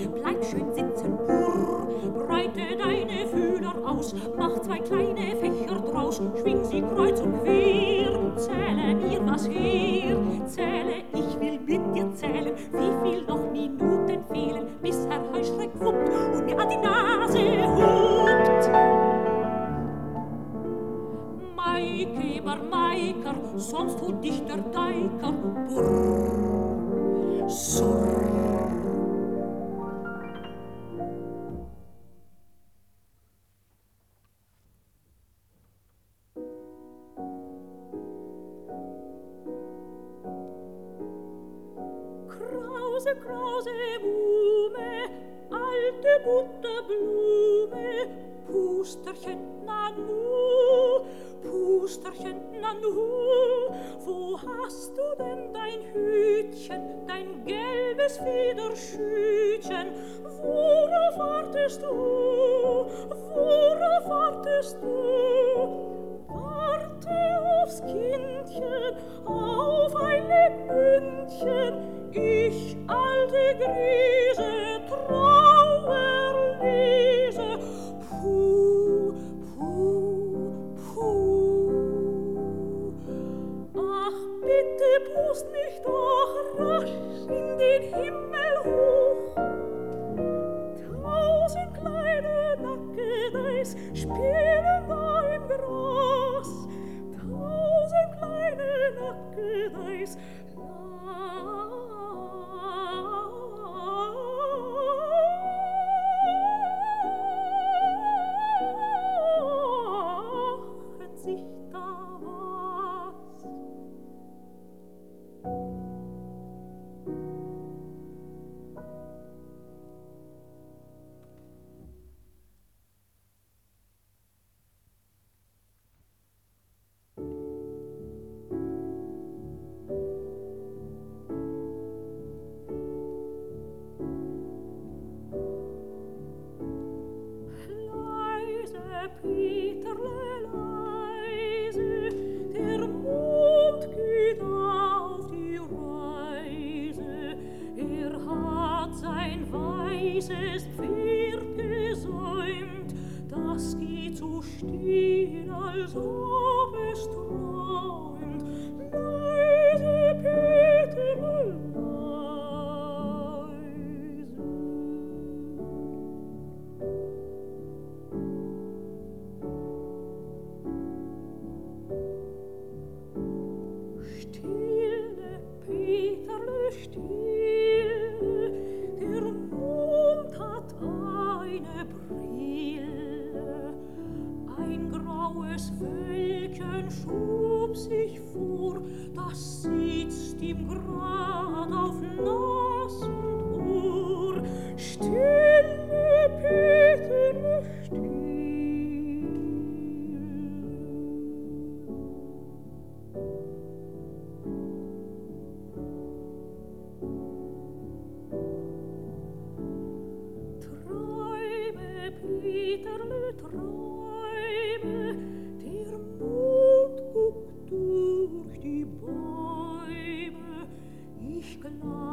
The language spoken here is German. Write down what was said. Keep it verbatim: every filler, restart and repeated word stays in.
bleib schön sitzen, Brrr. Breite deine Fühler aus, mach zwei kleine Fächer draus, schwing sie kreuz und quer, zähle mir was her, zähle, ich will mit dir zählen, wie viel noch Minuten fehlen, bis Herr Heuschreck wuppt und mir an die Nase hupt. Maikäber, Maiker, sonst holt dich der Deiker, Brrr, surr. Krause, Krause, Muhme, alte Butterblume, Pusterchen, Nanu, Pusterchen, Nanu, wo hast du denn dein Hütchen, dein gelbes Federschütchen? Worauf wartest du, worauf wartest du? Warte aufs Kindchen, auf ein Mündchen, ich, alte Grise, Trauer lese, puh, puh, puh. Ach, bitte pust mich doch rasch in den Himmel hoch. Tausend kleine Nackedeis spielen da im Gras, tausend kleine Nackedeis, Bäume, ich glaube,